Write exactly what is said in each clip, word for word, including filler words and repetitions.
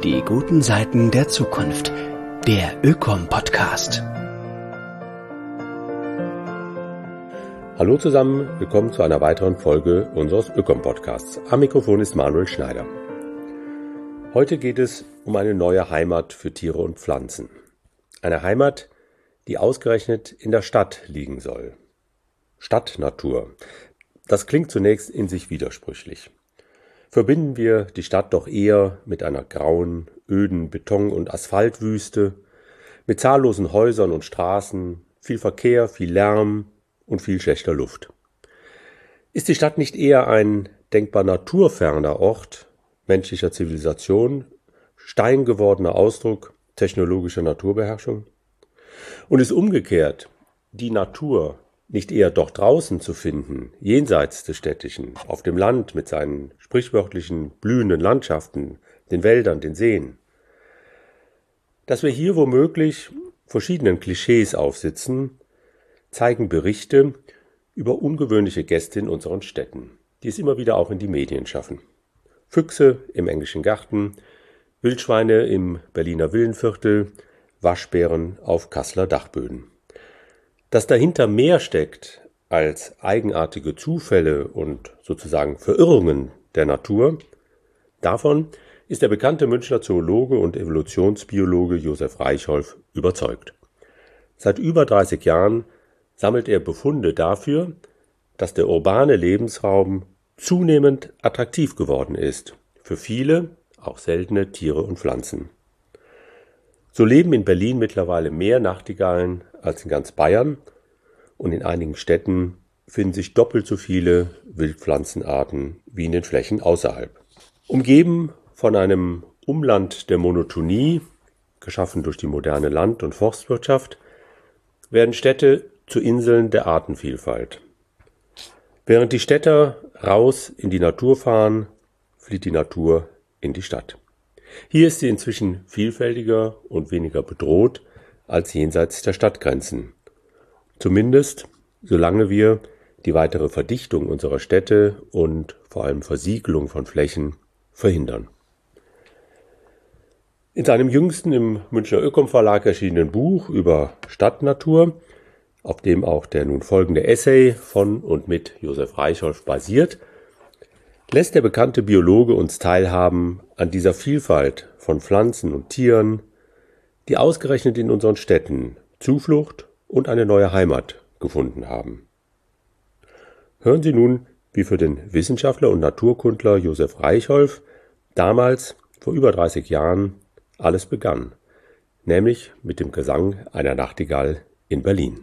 Die guten Seiten der Zukunft. Der Ökom-Podcast. Hallo zusammen, willkommen zu einer weiteren Folge unseres Ökom-Podcasts. Am Mikrofon ist Manuel Schneider. Heute geht es um eine neue Heimat für Tiere und Pflanzen. Eine Heimat, die ausgerechnet in der Stadt liegen soll. Stadtnatur. Das klingt zunächst in sich widersprüchlich. Verbinden wir die Stadt doch eher mit einer grauen, öden Beton- und Asphaltwüste, mit zahllosen Häusern und Straßen, viel Verkehr, viel Lärm und viel schlechter Luft. Ist die Stadt nicht eher ein denkbar naturferner Ort menschlicher Zivilisation, steingewordener Ausdruck technologischer Naturbeherrschung? Und ist umgekehrt die Natur nicht eher doch draußen zu finden, jenseits des Städtischen, auf dem Land mit seinen sprichwörtlichen blühenden Landschaften, den Wäldern, den Seen? Dass wir hier womöglich verschiedenen Klischees aufsitzen, zeigen Berichte über ungewöhnliche Gäste in unseren Städten, die es immer wieder auch in die Medien schaffen. Füchse im Englischen Garten, Wildschweine im Berliner Villenviertel, Waschbären auf Kasseler Dachböden. Dass dahinter mehr steckt als eigenartige Zufälle und sozusagen Verirrungen der Natur, davon ist der bekannte Münchner Zoologe und Evolutionsbiologe Josef Reichholf überzeugt. Seit über dreißig Jahren sammelt er Befunde dafür, dass der urbane Lebensraum zunehmend attraktiv geworden ist für viele, auch seltene Tiere und Pflanzen. So leben in Berlin mittlerweile mehr Nachtigallen als in ganz Bayern und in einigen Städten finden sich doppelt so viele Wildpflanzenarten wie in den Flächen außerhalb. Umgeben von einem Umland der Monotonie, geschaffen durch die moderne Land- und Forstwirtschaft, werden Städte zu Inseln der Artenvielfalt. Während die Städter raus in die Natur fahren, flieht die Natur in die Stadt. Hier ist sie inzwischen vielfältiger und weniger bedroht als jenseits der Stadtgrenzen. Zumindest solange wir die weitere Verdichtung unserer Städte und vor allem Versiegelung von Flächen verhindern. In seinem jüngsten im Münchner Ökom Verlag erschienenen Buch über Stadtnatur, auf dem auch der nun folgende Essay von und mit Josef Reichholf basiert, lässt der bekannte Biologe uns teilhaben an dieser Vielfalt von Pflanzen und Tieren, die ausgerechnet in unseren Städten Zuflucht und eine neue Heimat gefunden haben. Hören Sie nun, wie für den Wissenschaftler und Naturkundler Josef Reichholf damals, vor über dreißig Jahren, alles begann, nämlich mit dem Gesang einer Nachtigall in Berlin.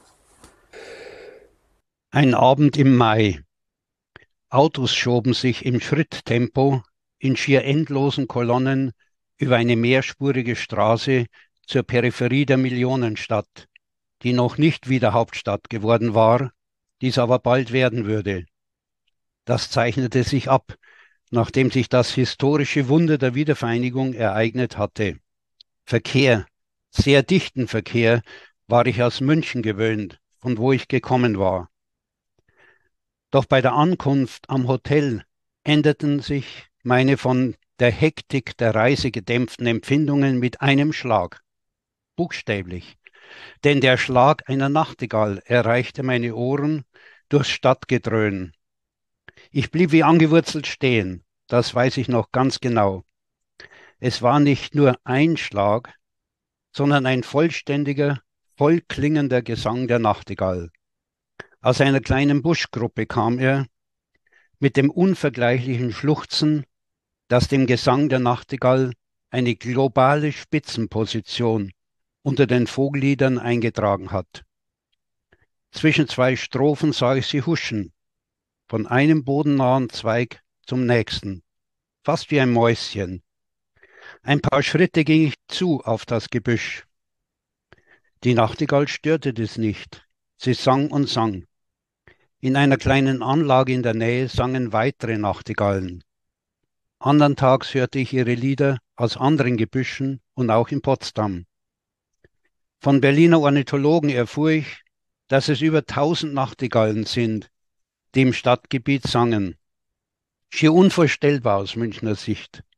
Ein Abend im Mai. Autos schoben sich im Schritttempo in schier endlosen Kolonnen über eine mehrspurige Straße zur Peripherie der Millionenstadt, die noch nicht wieder Hauptstadt geworden war, dies aber bald werden würde. Das zeichnete sich ab, nachdem sich das historische Wunder der Wiedervereinigung ereignet hatte. Verkehr, sehr dichten Verkehr, war ich aus München gewöhnt, von wo ich gekommen war. Doch bei der Ankunft am Hotel änderten sich meine von der Hektik der Reise gedämpften Empfindungen mit einem Schlag. Buchstäblich. Denn der Schlag einer Nachtigall erreichte meine Ohren durchs Stadtgedröhn. Ich blieb wie angewurzelt stehen, das weiß ich noch ganz genau. Es war nicht nur ein Schlag, sondern ein vollständiger, vollklingender Gesang der Nachtigall. Aus einer kleinen Buschgruppe kam er, mit dem unvergleichlichen Schluchzen, das dem Gesang der Nachtigall eine globale Spitzenposition unter den Vogelliedern eingetragen hat. Zwischen zwei Strophen sah ich sie huschen, von einem bodennahen Zweig zum nächsten, fast wie ein Mäuschen. Ein paar Schritte ging ich zu auf das Gebüsch. Die Nachtigall störte das nicht, sie sang und sang. In einer kleinen Anlage in der Nähe sangen weitere Nachtigallen. Andern Tags hörte ich ihre Lieder aus anderen Gebüschen und auch in Potsdam. Von Berliner Ornithologen erfuhr ich, dass es über tausend Nachtigallen sind, die im Stadtgebiet sangen. Schier unvorstellbar aus Münchner Sicht.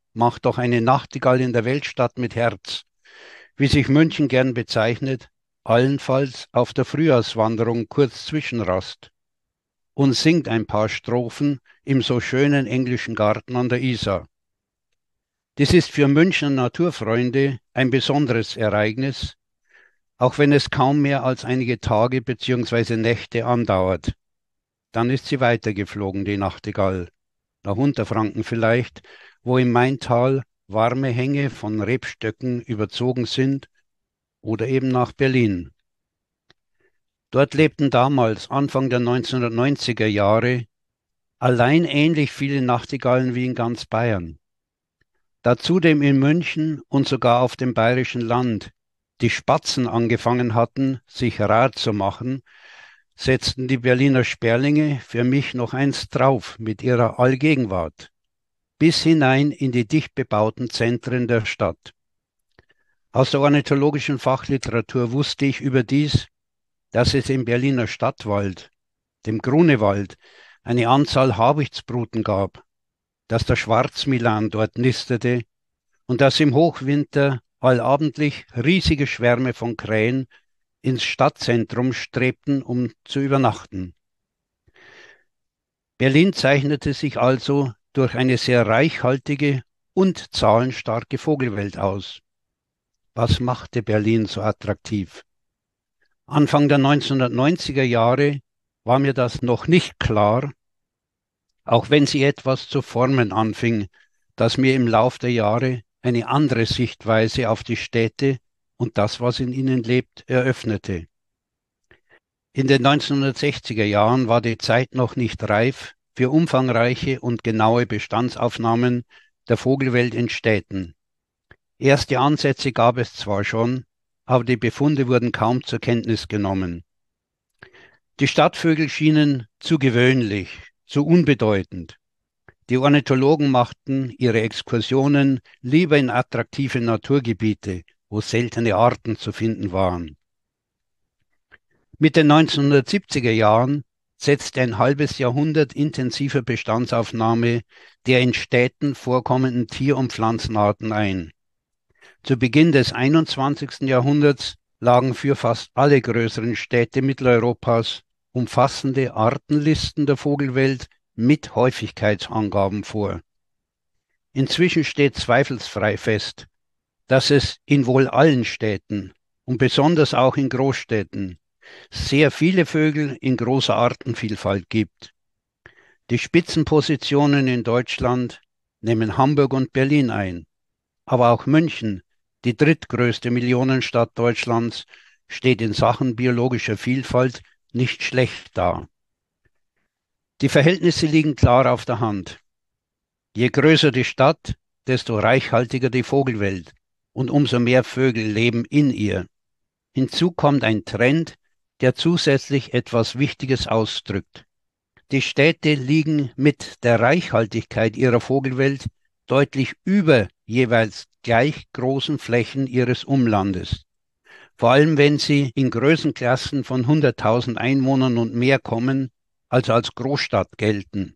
macht doch eine Nachtigall in der Weltstadt mit Herz, wie sich München gern bezeichnet, allenfalls auf der Frühjahrswanderung kurz Zwischenrast und singt ein paar Strophen im so schönen englischen Garten an der Isar. Das ist für Münchner Naturfreunde ein besonderes Ereignis, auch wenn es kaum mehr als einige Tage bzw. Nächte andauert. Dann ist sie weitergeflogen, die Nachtigall, nach Unterfranken vielleicht, wo im Maintal warme Hänge von Rebstöcken überzogen sind, oder eben nach Berlin. Dort lebten damals, Anfang der neunzehnhundertneunziger Jahre, allein ähnlich viele Nachtigallen wie in ganz Bayern. Da zudem in München und sogar auf dem bayerischen Land die Spatzen angefangen hatten, sich rar zu machen, setzten die Berliner Sperlinge für mich noch eins drauf mit ihrer Allgegenwart, bis hinein in die dicht bebauten Zentren der Stadt. Aus der ornithologischen Fachliteratur wusste ich überdies, dass es im Berliner Stadtwald, dem Grunewald, eine Anzahl Habichtsbruten gab, dass der Schwarzmilan dort nistete und dass im Hochwinter allabendlich riesige Schwärme von Krähen ins Stadtzentrum strebten, um zu übernachten. Berlin zeichnete sich also durch eine sehr reichhaltige und zahlenstarke Vogelwelt aus. Was machte Berlin so attraktiv? Anfang der neunzehnhundertneunziger Jahre war mir das noch nicht klar, auch wenn sie etwas zu formen anfing, dass mir im Lauf der Jahre eine andere Sichtweise auf die Städte und das, was in ihnen lebt, eröffnete. In den neunzehnhundertsechziger Jahren war die Zeit noch nicht reif für umfangreiche und genaue Bestandsaufnahmen der Vogelwelt in Städten. Erste Ansätze gab es zwar schon, aber die Befunde wurden kaum zur Kenntnis genommen. Die Stadtvögel schienen zu gewöhnlich, zu unbedeutend. Die Ornithologen machten ihre Exkursionen lieber in attraktive Naturgebiete, wo seltene Arten zu finden waren. Mit den neunzehnhundertsiebziger Jahren setzte ein halbes Jahrhundert intensiver Bestandsaufnahme der in Städten vorkommenden Tier- und Pflanzenarten ein. Zu Beginn des einundzwanzigsten Jahrhunderts lagen für fast alle größeren Städte Mitteleuropas umfassende Artenlisten der Vogelwelt mit Häufigkeitsangaben vor. Inzwischen steht zweifelsfrei fest, dass es in wohl allen Städten und besonders auch in Großstädten sehr viele Vögel in großer Artenvielfalt gibt. Die Spitzenpositionen in Deutschland nehmen Hamburg und Berlin ein, aber auch München, die drittgrößte Millionenstadt Deutschlands, steht in Sachen biologischer Vielfalt nicht schlecht da. Die Verhältnisse liegen klar auf der Hand. Je größer die Stadt, desto reichhaltiger die Vogelwelt und umso mehr Vögel leben in ihr. Hinzu kommt ein Trend, der zusätzlich etwas Wichtiges ausdrückt. Die Städte liegen mit der Reichhaltigkeit ihrer Vogelwelt deutlich über jeweils gleich großen Flächen ihres Umlandes. Vor allem wenn sie in Größenklassen von hunderttausend Einwohnern und mehr kommen, also als Großstadt gelten.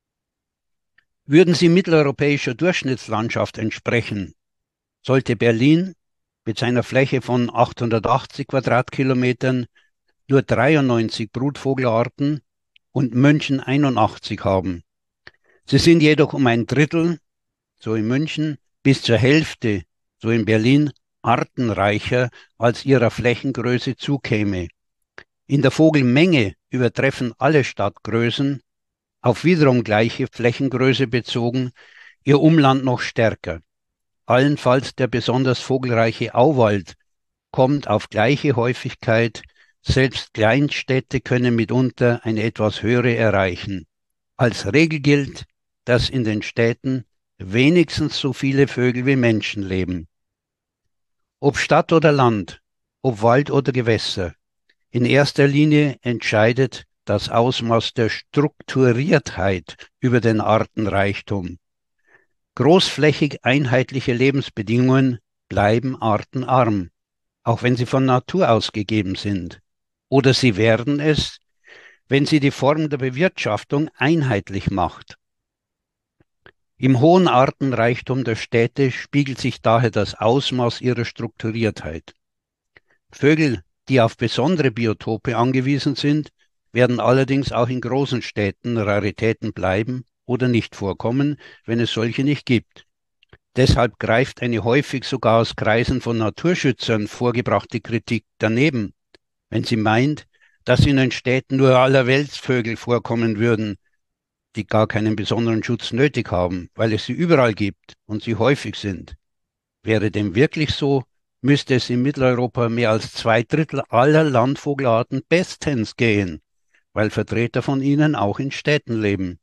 Würden sie mitteleuropäischer Durchschnittslandschaft entsprechen, sollte Berlin mit seiner Fläche von achthundertachtzig Quadratkilometern nur dreiundneunzig Brutvogelarten und München einundachtzig haben. Sie sind jedoch um ein Drittel, so in München, bis zur Hälfte, so in Berlin, artenreicher als ihrer Flächengröße zukäme. In der Vogelmenge übertreffen alle Stadtgrößen, auf wiederum gleiche Flächengröße bezogen, ihr Umland noch stärker. Allenfalls der besonders vogelreiche Auwald kommt auf gleiche Häufigkeit, selbst Kleinstädte können mitunter eine etwas höhere erreichen. Als Regel gilt, dass in den Städten wenigstens so viele Vögel wie Menschen leben. Ob Stadt oder Land, ob Wald oder Gewässer, in erster Linie entscheidet das Ausmaß der Strukturiertheit über den Artenreichtum. Großflächig einheitliche Lebensbedingungen bleiben artenarm, auch wenn sie von Natur aus gegeben sind. Oder sie werden es, wenn sie die Form der Bewirtschaftung einheitlich macht. Im hohen Artenreichtum der Städte spiegelt sich daher das Ausmaß ihrer Strukturiertheit. Vögel, die auf besondere Biotope angewiesen sind, werden allerdings auch in großen Städten Raritäten bleiben oder nicht vorkommen, wenn es solche nicht gibt. Deshalb greift eine häufig sogar aus Kreisen von Naturschützern vorgebrachte Kritik daneben, wenn sie meint, dass in den Städten nur Allerweltsvögel vorkommen würden, die gar keinen besonderen Schutz nötig haben, weil es sie überall gibt und sie häufig sind. Wäre dem wirklich so, müsste es in Mitteleuropa mehr als zwei Drittel aller Landvogelarten bestens gehen, weil Vertreter von ihnen auch in Städten leben.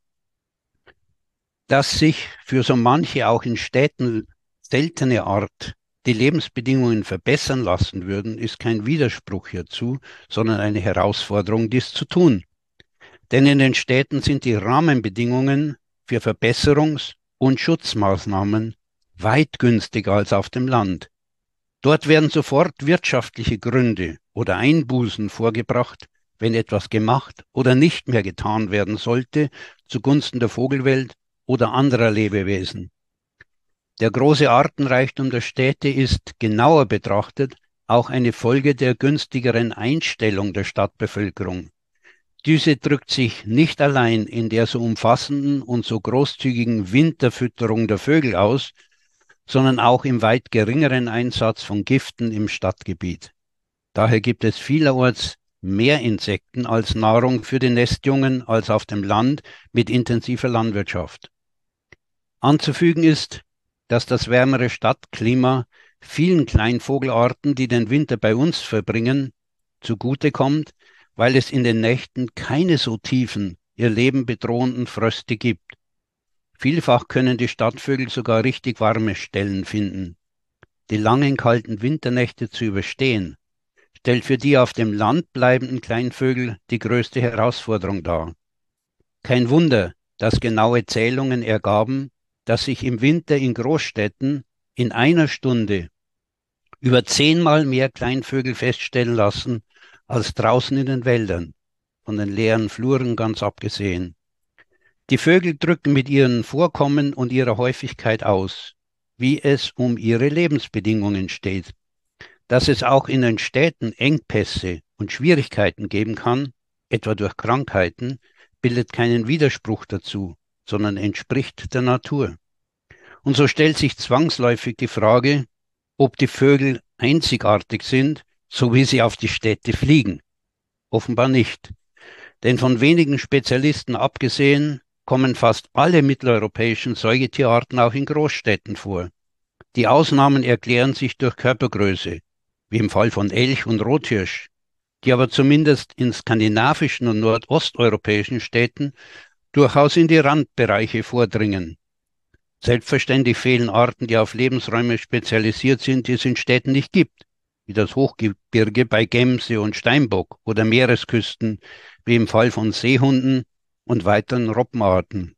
Dass sich für so manche auch in Städten seltene Art die Lebensbedingungen verbessern lassen würden, ist kein Widerspruch hierzu, sondern eine Herausforderung, dies zu tun. Denn in den Städten sind die Rahmenbedingungen für Verbesserungs- und Schutzmaßnahmen weit günstiger als auf dem Land. Dort werden sofort wirtschaftliche Gründe oder Einbußen vorgebracht, wenn etwas gemacht oder nicht mehr getan werden sollte, zugunsten der Vogelwelt oder anderer Lebewesen. Der große Artenreichtum der Städte ist, genauer betrachtet, auch eine Folge der günstigeren Einstellung der Stadtbevölkerung. Diese drückt sich nicht allein in der so umfassenden und so großzügigen Winterfütterung der Vögel aus, sondern auch im weit geringeren Einsatz von Giften im Stadtgebiet. Daher gibt es vielerorts mehr Insekten als Nahrung für die Nestjungen als auf dem Land mit intensiver Landwirtschaft. Anzufügen ist, dass das wärmere Stadtklima vielen Kleinvogelarten, die den Winter bei uns verbringen, zugutekommt, weil es in den Nächten keine so tiefen, ihr Leben bedrohenden Fröste gibt. Vielfach können die Stadtvögel sogar richtig warme Stellen finden. Die langen kalten Winternächte zu überstehen, stellt für die auf dem Land bleibenden Kleinvögel die größte Herausforderung dar. Kein Wunder, dass genaue Zählungen ergaben, dass sich im Winter in Großstädten in einer Stunde über zehnmal mehr Kleinvögel feststellen lassen, als draußen in den Wäldern, von den leeren Fluren ganz abgesehen. Die Vögel drücken mit ihren Vorkommen und ihrer Häufigkeit aus, wie es um ihre Lebensbedingungen steht. Dass es auch in den Städten Engpässe und Schwierigkeiten geben kann, etwa durch Krankheiten, bildet keinen Widerspruch dazu, sondern entspricht der Natur. Und so stellt sich zwangsläufig die Frage, ob die Vögel einzigartig sind, so wie sie auf die Städte fliegen. Offenbar nicht. Denn von wenigen Spezialisten abgesehen, kommen fast alle mitteleuropäischen Säugetierarten auch in Großstädten vor. Die Ausnahmen erklären sich durch Körpergröße, wie im Fall von Elch und Rothirsch, die aber zumindest in skandinavischen und nordosteuropäischen Städten durchaus in die Randbereiche vordringen. Selbstverständlich fehlen Arten, die auf Lebensräume spezialisiert sind, die es in Städten nicht gibt, wie das Hochgebirge bei Gemse und Steinbock oder Meeresküsten, wie im Fall von Seehunden und weiteren Robbenarten.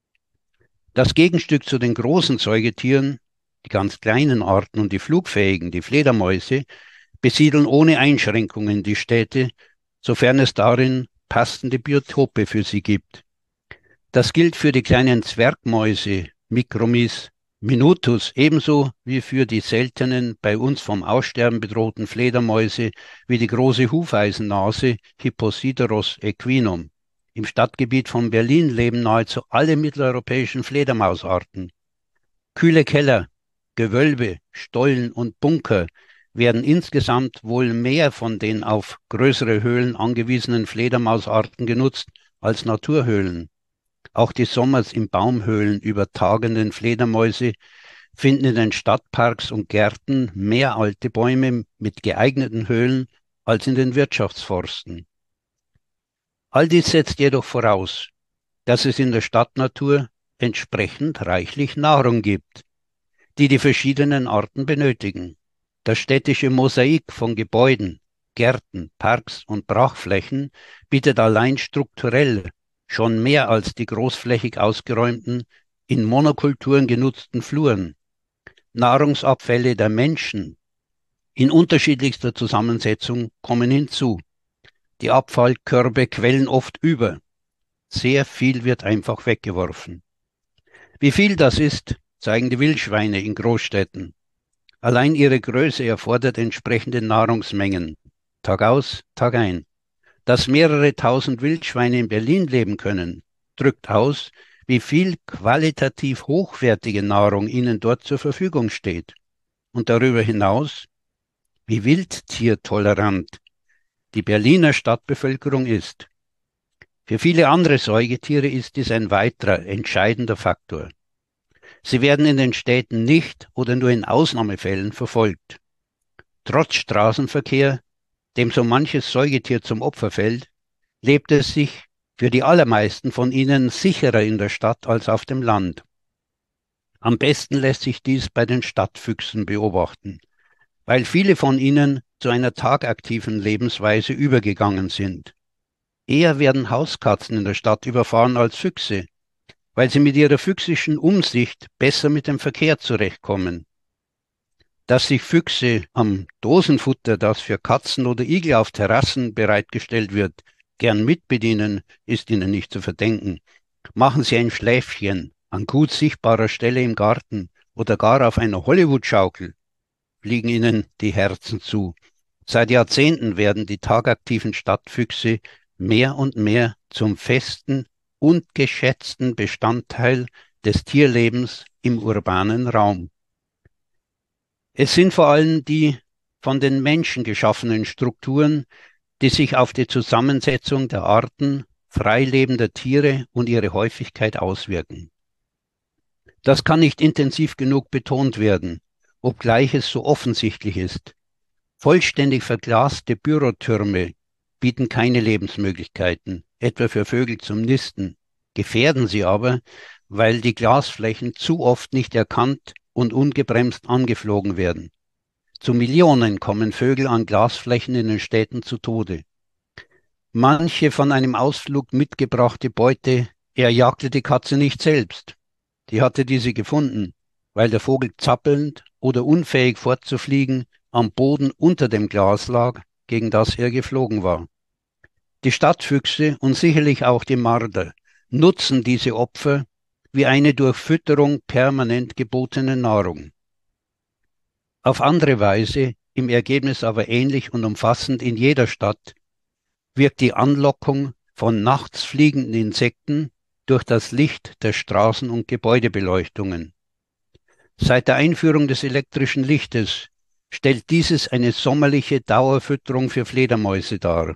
Das Gegenstück zu den großen Säugetieren, die ganz kleinen Arten und die flugfähigen, die Fledermäuse, besiedeln ohne Einschränkungen die Städte, sofern es darin passende Biotope für sie gibt. Das gilt für die kleinen Zwergmäuse, Micromys minutus, ebenso wie für die seltenen, bei uns vom Aussterben bedrohten Fledermäuse wie die große Hufeisennase Hipposideros equinum. Im Stadtgebiet von Berlin leben nahezu alle mitteleuropäischen Fledermausarten. Kühle Keller, Gewölbe, Stollen und Bunker werden insgesamt wohl mehr von den auf größere Höhlen angewiesenen Fledermausarten genutzt als Naturhöhlen. Auch die sommers in Baumhöhlen übertagenden Fledermäuse finden in den Stadtparks und Gärten mehr alte Bäume mit geeigneten Höhlen als in den Wirtschaftsforsten. All dies setzt jedoch voraus, dass es in der Stadtnatur entsprechend reichlich Nahrung gibt, die die verschiedenen Arten benötigen. Das städtische Mosaik von Gebäuden, Gärten, Parks und Brachflächen bietet allein strukturell schon mehr als die großflächig ausgeräumten, in Monokulturen genutzten Fluren. Nahrungsabfälle der Menschen in unterschiedlichster Zusammensetzung kommen hinzu. Die Abfallkörbe quellen oft über. Sehr viel wird einfach weggeworfen. Wie viel das ist, zeigen die Wildschweine in Großstädten. Allein ihre Größe erfordert entsprechende Nahrungsmengen, Tag aus, Tag ein. Dass mehrere tausend Wildschweine in Berlin leben können, drückt aus, wie viel qualitativ hochwertige Nahrung ihnen dort zur Verfügung steht. Und darüber hinaus, wie wildtiertolerant die Berliner Stadtbevölkerung ist. Für viele andere Säugetiere ist dies ein weiterer entscheidender Faktor. Sie werden in den Städten nicht oder nur in Ausnahmefällen verfolgt. Trotz Straßenverkehr, dem so manches Säugetier zum Opfer fällt, lebt es sich für die allermeisten von ihnen sicherer in der Stadt als auf dem Land. Am besten lässt sich dies bei den Stadtfüchsen beobachten, weil viele von ihnen zu einer tagaktiven Lebensweise übergegangen sind. Eher werden Hauskatzen in der Stadt überfahren als Füchse, weil sie mit ihrer füchsischen Umsicht besser mit dem Verkehr zurechtkommen. Dass sich Füchse am Dosenfutter, das für Katzen oder Igel auf Terrassen bereitgestellt wird, gern mitbedienen, ist ihnen nicht zu verdenken. Machen sie ein Schläfchen an gut sichtbarer Stelle im Garten oder gar auf einer Hollywood-Schaukel, fliegen ihnen die Herzen zu. Seit Jahrzehnten werden die tagaktiven Stadtfüchse mehr und mehr zum festen und geschätzten Bestandteil des Tierlebens im urbanen Raum. Es sind vor allem die von den Menschen geschaffenen Strukturen, die sich auf die Zusammensetzung der Arten freilebender Tiere und ihre Häufigkeit auswirken. Das kann nicht intensiv genug betont werden, obgleich es so offensichtlich ist. Vollständig verglaste Bürotürme bieten keine Lebensmöglichkeiten, etwa für Vögel zum Nisten, gefährden sie aber, weil die Glasflächen zu oft nicht erkannt und ungebremst angeflogen werden. Zu Millionen kommen Vögel an Glasflächen in den Städten zu Tode. Manche von einem Ausflug mitgebrachte Beute erjagte die Katze nicht selbst. Die hatte diese gefunden, weil der Vogel zappelnd oder unfähig fortzufliegen am Boden unter dem Glas lag, gegen das er geflogen war. Die Stadtfüchse und sicherlich auch die Marder nutzen diese Opfer wie eine durch Fütterung permanent gebotene Nahrung. Auf andere Weise, im Ergebnis aber ähnlich und umfassend in jeder Stadt, wirkt die Anlockung von nachts fliegenden Insekten durch das Licht der Straßen- und Gebäudebeleuchtungen. Seit der Einführung des elektrischen Lichtes stellt dieses eine sommerliche Dauerfütterung für Fledermäuse dar.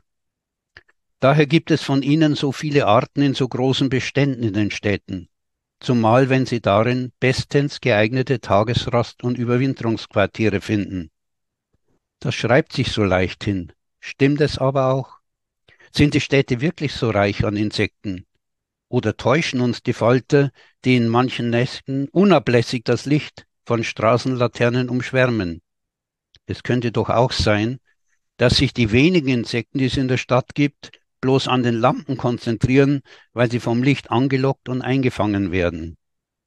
Daher gibt es von ihnen so viele Arten in so großen Beständen in den Städten, zumal wenn sie darin bestens geeignete Tagesrast- und Überwinterungsquartiere finden. Das schreibt sich so leicht hin. Stimmt es aber auch? Sind die Städte wirklich so reich an Insekten? Oder täuschen uns die Falter, die in manchen Nächten unablässig das Licht von Straßenlaternen umschwärmen? Es könnte doch auch sein, dass sich die wenigen Insekten, die es in der Stadt gibt, bloß an den Lampen konzentrieren, weil sie vom Licht angelockt und eingefangen werden.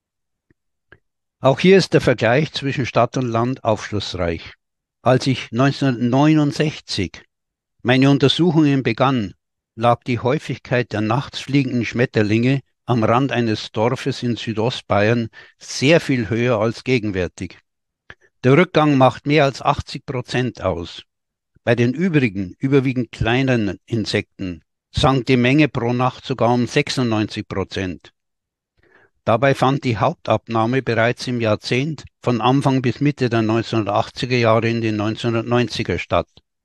Auch hier ist der Vergleich zwischen Stadt und Land aufschlussreich. Als ich neunzehnhundertneunundsechzig meine Untersuchungen begann, lag die Häufigkeit der nachts fliegenden Schmetterlinge am Rand eines Dorfes in Südostbayern sehr viel höher als gegenwärtig. Der Rückgang macht mehr als achtzig Prozent aus. Bei den übrigen, überwiegend kleineren Insekten sank die Menge pro Nacht sogar um sechsundneunzig Prozent. Dabei fand die Hauptabnahme bereits im Jahrzehnt von Anfang bis Mitte der neunzehnhundertachtziger Jahre in den neunzehnhundertneunziger statt.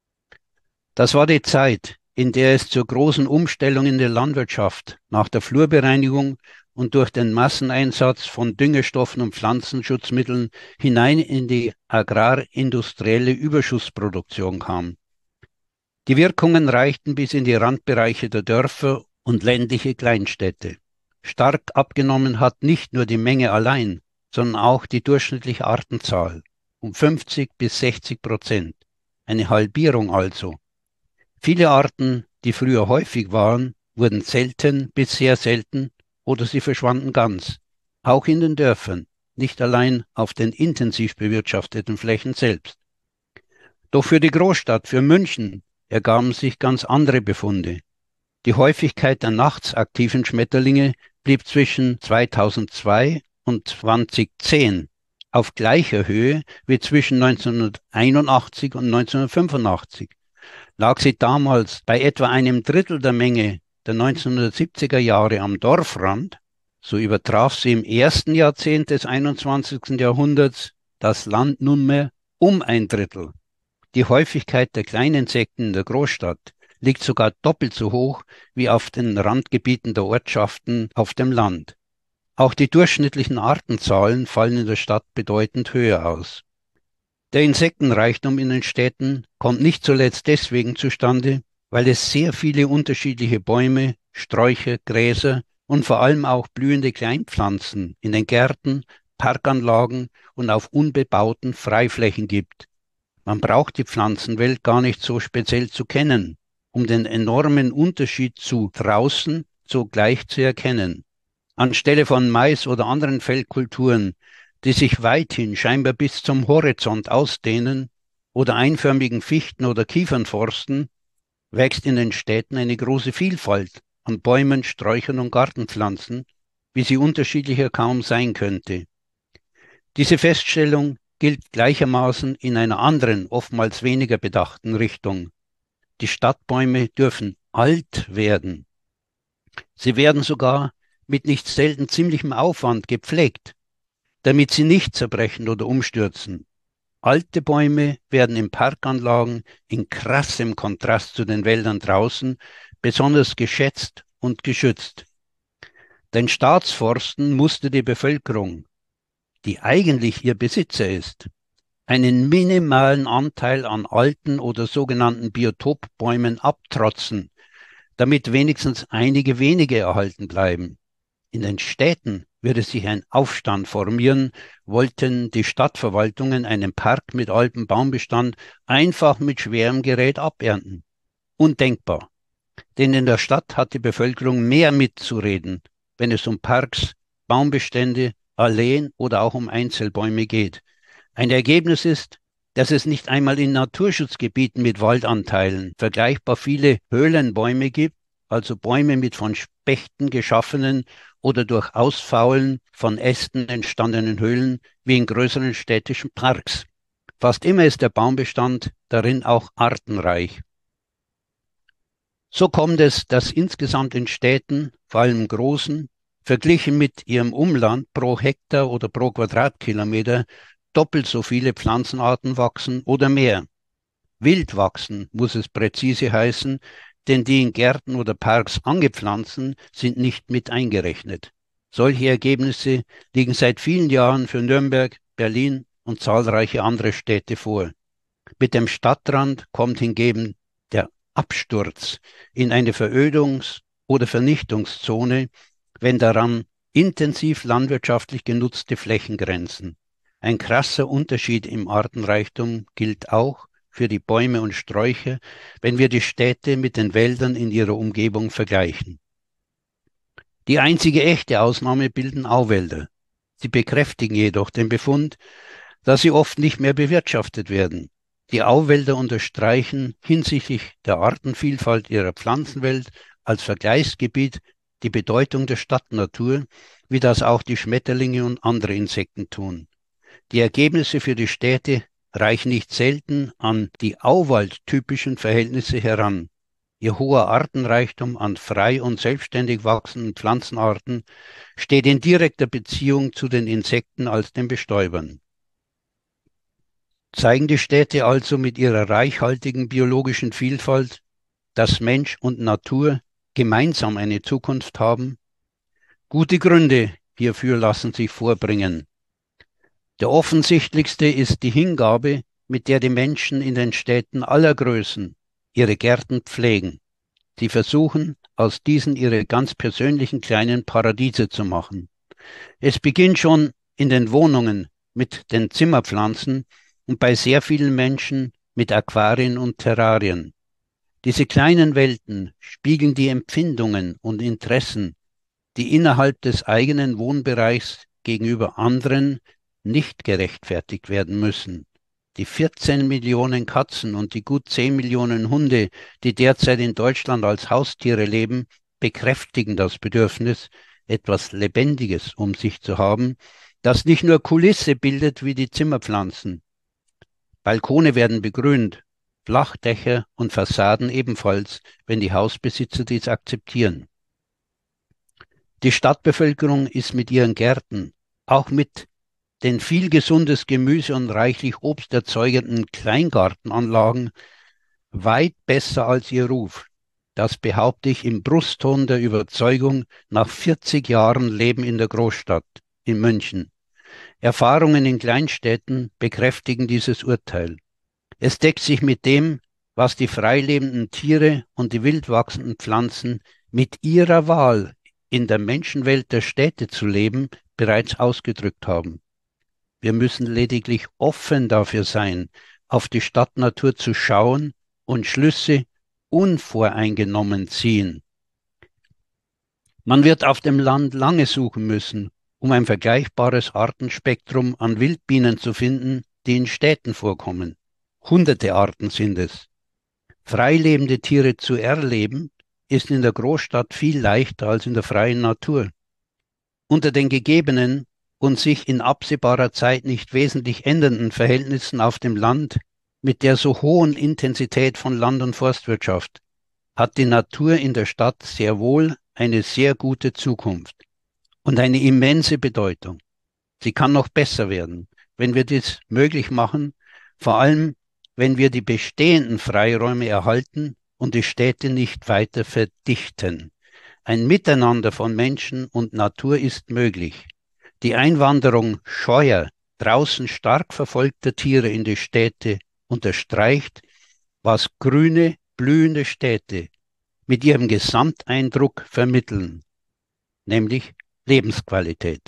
Das war die Zeit, in der es zur großen Umstellung in der Landwirtschaft nach der Flurbereinigung und durch den Masseneinsatz von Düngestoffen und Pflanzenschutzmitteln hinein in die agrarindustrielle Überschussproduktion kam. Die Wirkungen reichten bis in die Randbereiche der Dörfer und ländliche Kleinstädte. Stark abgenommen hat nicht nur die Menge allein, sondern auch die durchschnittliche Artenzahl, um fünfzig bis sechzig Prozent. Eine Halbierung also. Viele Arten, die früher häufig waren, wurden selten bis sehr selten oder sie verschwanden ganz, auch in den Dörfern, nicht allein auf den intensiv bewirtschafteten Flächen selbst. Doch für die Großstadt, für München, ergaben sich ganz andere Befunde. Die Häufigkeit der nachts aktiven Schmetterlinge blieb zwischen zweitausendzwei und zweitausendzehn auf gleicher Höhe wie zwischen neunzehnhunderteinundachtzig und neunzehnhundertfünfundachtzig. Lag sie damals bei etwa einem Drittel der Menge der neunzehnhundertsiebziger Jahre am Dorfrand, so übertraf sie im ersten Jahrzehnt des einundzwanzigsten Jahrhunderts das Land nunmehr um ein Drittel. Die Häufigkeit der Kleininsekten in der Großstadt liegt sogar doppelt so hoch wie auf den Randgebieten der Ortschaften auf dem Land. Auch die durchschnittlichen Artenzahlen fallen in der Stadt bedeutend höher aus. Der Insektenreichtum in den Städten kommt nicht zuletzt deswegen zustande, weil es sehr viele unterschiedliche Bäume, Sträucher, Gräser und vor allem auch blühende Kleinpflanzen in den Gärten, Parkanlagen und auf unbebauten Freiflächen gibt. Man braucht die Pflanzenwelt gar nicht so speziell zu kennen, um den enormen Unterschied zu draußen so gleich zu erkennen. Anstelle von Mais oder anderen Feldkulturen, die sich weithin scheinbar bis zum Horizont ausdehnen, oder einförmigen Fichten- oder Kiefernforsten, wächst in den Städten eine große Vielfalt an Bäumen, Sträuchern und Gartenpflanzen, wie sie unterschiedlicher kaum sein könnte. Diese Feststellung gilt gleichermaßen in einer anderen, oftmals weniger bedachten Richtung. Die Stadtbäume dürfen alt werden. Sie werden sogar mit nicht selten ziemlichem Aufwand gepflegt, damit sie nicht zerbrechen oder umstürzen. Alte Bäume werden in Parkanlagen in krassem Kontrast zu den Wäldern draußen besonders geschätzt und geschützt. Den Staatsforsten musste die Bevölkerung, die eigentlich ihr Besitzer ist, einen minimalen Anteil an alten oder sogenannten Biotopbäumen abtrotzen, damit wenigstens einige wenige erhalten bleiben. In den Städten würde sich ein Aufstand formieren, wollten die Stadtverwaltungen einen Park mit altem Baumbestand einfach mit schwerem Gerät abernten. Undenkbar. Denn in der Stadt hat die Bevölkerung mehr mitzureden, wenn es um Parks, Baumbestände, Alleen oder auch um Einzelbäume geht. Ein Ergebnis ist, dass es nicht einmal in Naturschutzgebieten mit Waldanteilen vergleichbar viele Höhlenbäume gibt, also Bäume mit von Spechten geschaffenen oder durch Ausfaulen von Ästen entstandenen Höhlen wie in größeren städtischen Parks. Fast immer ist der Baumbestand darin auch artenreich. So kommt es, dass insgesamt in Städten, vor allem großen, verglichen mit ihrem Umland pro Hektar oder pro Quadratkilometer doppelt so viele Pflanzenarten wachsen oder mehr. Wild wachsen muss es präzise heißen, denn die in Gärten oder Parks angepflanzten sind nicht mit eingerechnet. Solche Ergebnisse liegen seit vielen Jahren für Nürnberg, Berlin und zahlreiche andere Städte vor. Mit dem Stadtrand kommt hingegen der Absturz in eine Verödungs- oder Vernichtungszone, wenn daran intensiv landwirtschaftlich genutzte Flächen grenzen. Ein krasser Unterschied im Artenreichtum gilt auch für die Bäume und Sträucher, wenn wir die Städte mit den Wäldern in ihrer Umgebung vergleichen. Die einzige echte Ausnahme bilden Auwälder. Sie bekräftigen jedoch den Befund, dass sie oft nicht mehr bewirtschaftet werden. Die Auwälder unterstreichen hinsichtlich der Artenvielfalt ihrer Pflanzenwelt als Vergleichsgebiet die Bedeutung der Stadtnatur, wie das auch die Schmetterlinge und andere Insekten tun. Die Ergebnisse für die Städte reichen nicht selten an die auwaldtypischen Verhältnisse heran. Ihr hoher Artenreichtum an frei und selbstständig wachsenden Pflanzenarten steht in direkter Beziehung zu den Insekten als den Bestäubern. Zeigen die Städte also mit ihrer reichhaltigen biologischen Vielfalt, dass Mensch und Natur gemeinsam eine Zukunft haben? Gute Gründe hierfür lassen sich vorbringen. Der offensichtlichste ist die Hingabe, mit der die Menschen in den Städten aller Größen ihre Gärten pflegen. Sie versuchen, aus diesen ihre ganz persönlichen kleinen Paradiese zu machen. Es beginnt schon in den Wohnungen mit den Zimmerpflanzen und bei sehr vielen Menschen mit Aquarien und Terrarien. Diese kleinen Welten spiegeln die Empfindungen und Interessen, die innerhalb des eigenen Wohnbereichs gegenüber anderen nicht gerechtfertigt werden müssen. Die vierzehn Millionen Katzen und die gut zehn Millionen Hunde, die derzeit in Deutschland als Haustiere leben, bekräftigen das Bedürfnis, etwas Lebendiges um sich zu haben, das nicht nur Kulisse bildet wie die Zimmerpflanzen. Balkone werden begrünt, Flachdächer und Fassaden ebenfalls, wenn die Hausbesitzer dies akzeptieren. Die Stadtbevölkerung ist mit ihren Gärten, auch mit den viel gesundes Gemüse und reichlich Obst erzeugenden Kleingartenanlagen, weit besser als ihr Ruf. Das behaupte ich im Brustton der Überzeugung nach vierzig Jahren Leben in der Großstadt, in München. Erfahrungen in Kleinstädten bekräftigen dieses Urteil. Es deckt sich mit dem, was die freilebenden Tiere und die wild wachsenden Pflanzen mit ihrer Wahl, in der Menschenwelt der Städte zu leben, bereits ausgedrückt haben. Wir müssen lediglich offen dafür sein, auf die Stadtnatur zu schauen und Schlüsse unvoreingenommen ziehen. Man wird auf dem Land lange suchen müssen, um ein vergleichbares Artenspektrum an Wildbienen zu finden, die in Städten vorkommen. Hunderte Arten sind es. Freilebende Tiere zu erleben, ist in der Großstadt viel leichter als in der freien Natur. Unter den gegebenen und sich in absehbarer Zeit nicht wesentlich ändernden Verhältnissen auf dem Land mit der so hohen Intensität von Land- und Forstwirtschaft hat die Natur in der Stadt sehr wohl eine sehr gute Zukunft und eine immense Bedeutung. Sie kann noch besser werden, wenn wir dies möglich machen, vor allem wenn wir die bestehenden Freiräume erhalten und die Städte nicht weiter verdichten. Ein Miteinander von Menschen und Natur ist möglich. Die Einwanderung scheuer, draußen stark verfolgter Tiere in die Städte unterstreicht, was grüne, blühende Städte mit ihrem Gesamteindruck vermitteln, nämlich Lebensqualität.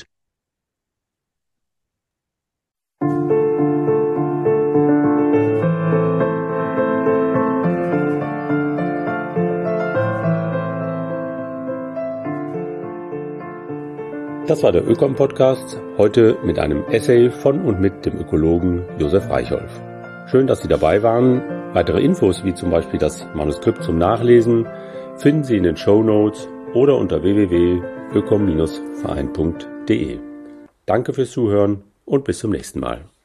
Das war der Ökom-Podcast, heute mit einem Essay von und mit dem Ökologen Josef Reichholf. Schön, dass Sie dabei waren. Weitere Infos, wie zum Beispiel das Manuskript zum Nachlesen, finden Sie in den Shownotes oder unter w w w punkt ökom Bindestrich verein punkt de. Danke fürs Zuhören und bis zum nächsten Mal.